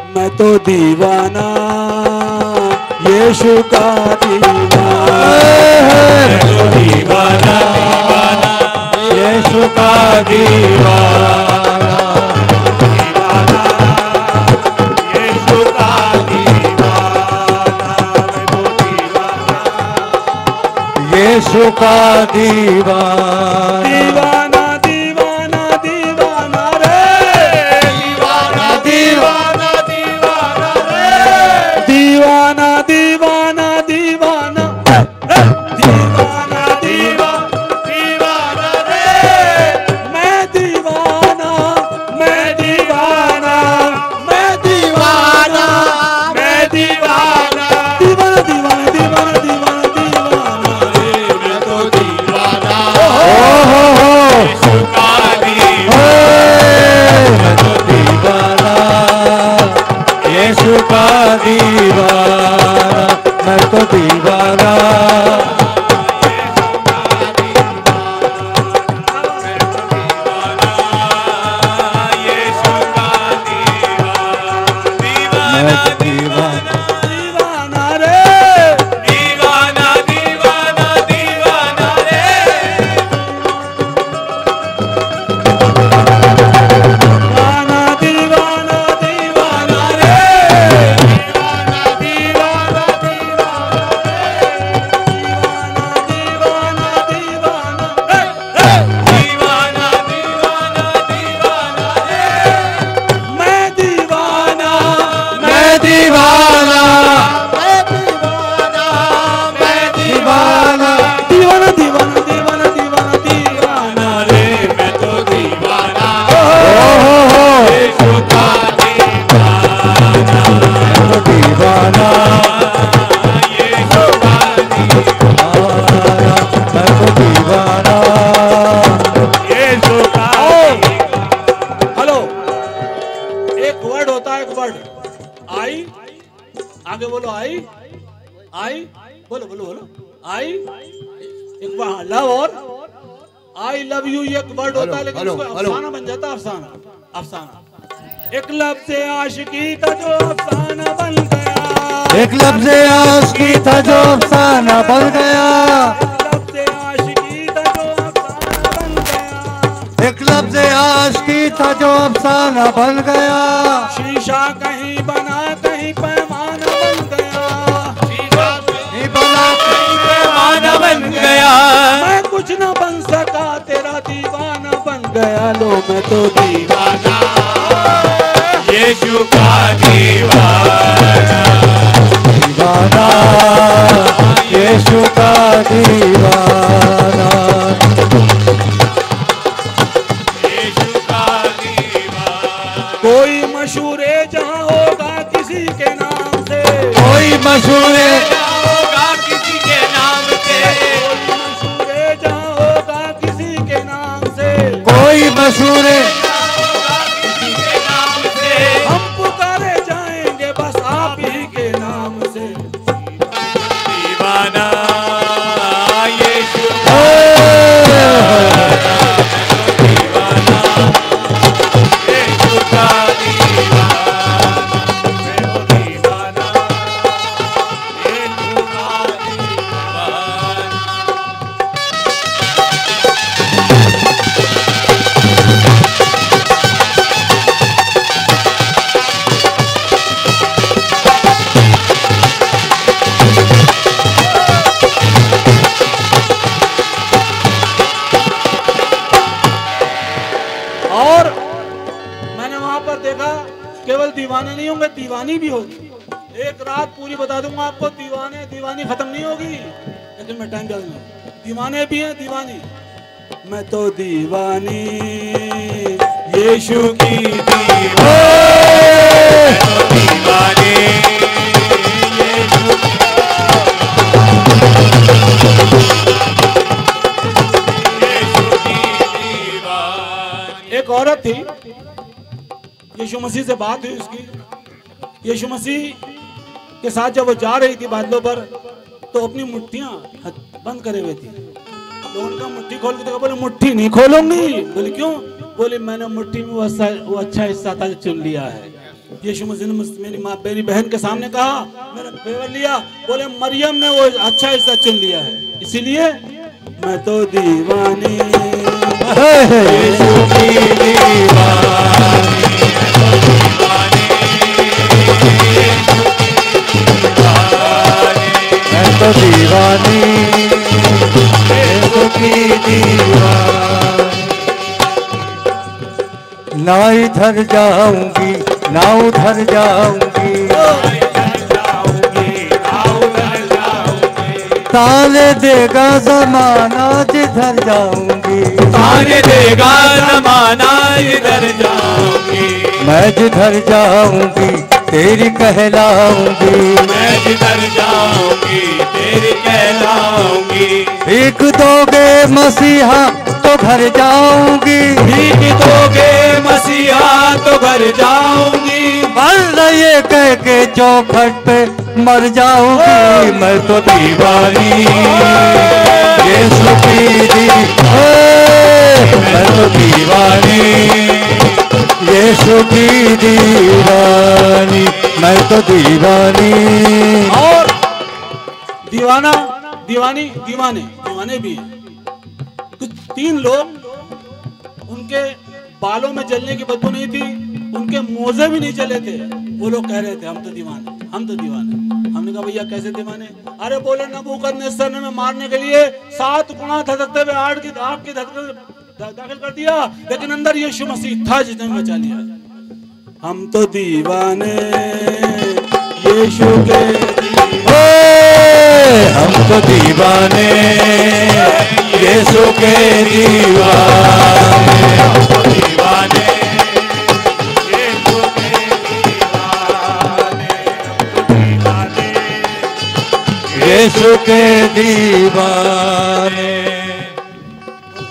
मैं तो दीवाना यीशु का दीवाना, मैं तो दीवाना यीशु का दीवाना, दीवाना यीशु का दीवाना, मैं तो दीवाना यीशु का दीवाना, दीवाना दीवाना दीवाना रे, दीवाना दीवाना दीवाना रे, दीवाना दीवाना दीवाना दीवाना दीवाना रे, मैं दीवाना मैं दीवाना मैं दीवाना मैं दीवाना दीवाना दीवाना दीवाना दीवाना दीवाना रे, मैं तो दीवाना यीशु का दीवाना, मैं तो दीवाना यीशु का दीवाना, मैं तो दीवाना दीवाना रे, दीवाना दीवाना दीवाना रे, दीवाना दीवाना दीवाना रे, दीवाना दीवाना दीवाना दीवाना दीवाना दीवाना रे, मैं दीवाना मैं दीवाना मैं दीवाना दीवाना दीवाना दीवाना दीवाना दीवाना रे, मैं तो दीवाना यीशु का दीवाना, मैं तो दीवाना यीशु का दीवाना, मैं तो दीवाना यीशु का हेलो, एक वर्ड होता है, एक वर्ड आई, आगे बोलो आई, आई बोलो बोलो बोलो आई, एक बार लव और आई लव यू एक वर्ड होता है, लेकिन उसको अफसाना बन जाता है, अफसाना अफसाना। एक लफ्ज़ आशिकी था जो अफसाना बन गया, एक लफ्ज़ आशिकी था जो अफसाना बन गया, लफ्ज़ आशिकी था जो अफसाना बन गया, एक लफ्ज़ आशिकी था जो अफसाना बन गया, शीशा कहीं बना कहीं पैमाना बन गया, नहीं बना कहीं पैमाना बन गया, मैं कुछ न बन सका तेरा दीवाना बन गया, लो मैं तो दीवाना यीशु का दीवाना, दीवाना यीशु का दीवाना, यीशु का दीवाना, कोई मशहूर जहाँ होगा किसी के नाम से, कोई मशहूर होगा किसी के नाम से, कोई मशहूर जहाँ होगा किसी के नाम से, कोई मशहूर हम पुकारे जाएंगे बस आप ही के नाम से, दीवाना यीशु का दीवाना, मैं तो दीवाना यीशु का और मैंने वहां पर देखा केवल दीवाने नहीं होंगे, दीवानी भी होगी। एक रात पूरी बता दूंगा आपको, दीवाने दीवानी खत्म नहीं होगी, लेकिन मैं टाइम डाल दूंगा, दीवाने भी हैं दीवानी। मैं तो दीवानी यीशु की दीवानी, दीवानी एक औरत थी, यीशु मसीह से बात हुई उसकी। यीशु मसीह के साथ जब वो जा रही थी बादलों पर, तो अपनी मुट्ठियां बंद करे हुए थी। तो उनका मुट्ठी खोल के देखा, बोले मुट्ठी नहीं खोलूंगी। बोले क्यों? बोले मैंने मुट्ठी में वो अच्छा हिस्सा था जो चुन लिया है। यीशु मसीह ने मेरी माँ मेरी बहन के सामने कहा, मेरा फेवर लिया, बोले मरियम ने वो अच्छा हिस्सा चुन लिया है, इसीलिए मैं तो दीवानी। यीशु की दीवानी, मैं तो दीवानी, यीशु की दीवानी। ना इधर जाऊंगी ना उधर जाऊंगी, ताने देगा जमाना जिधर जाऊंगी, ताने देगा जमाना जिधर जाऊंगी, मैं जिधर जाऊंगी तेरी कहलाऊंगी, मैं जिधर जाऊंगी तेरी कहलाऊंगी। भीख दोगे मसीहा तो घर जाऊंगी, भीख दोगे मसीहा तो घर जाऊंगी, वरना ये कह के चौखट पे मर जाऊंगी। मैं तो दीवानी, यीशु की मैं तो दीवानी, यीशु की दीवानी, मैं तो दीवानी। और दीवाना दीवानी दीवाने दीवाने भी हैं। कुछ 3 लोग, उनके बालों में जलने की बदबू नहीं थी, उनके मोजे भी नहीं चले थे, वो लोग कह रहे थे हम तो दीवाने, हम तो दीवाने। हमने कहा भैया कैसे दीवाने? अरे बोले नबूकदनेस्सर ने हमें मारने के लिए 7 गुना धधकते हुए आग की धड़कन दाखिल कर दिया, लेकिन अंदर यीशु मसीह था जिसने बचा लिया। हम तो दीवाने यीशु के, हम तो दीवाने यीशु के दीवाने, हम तो दीवाने यीशु के दीवाने, हम तो दीवाने यीशु के दीवाने।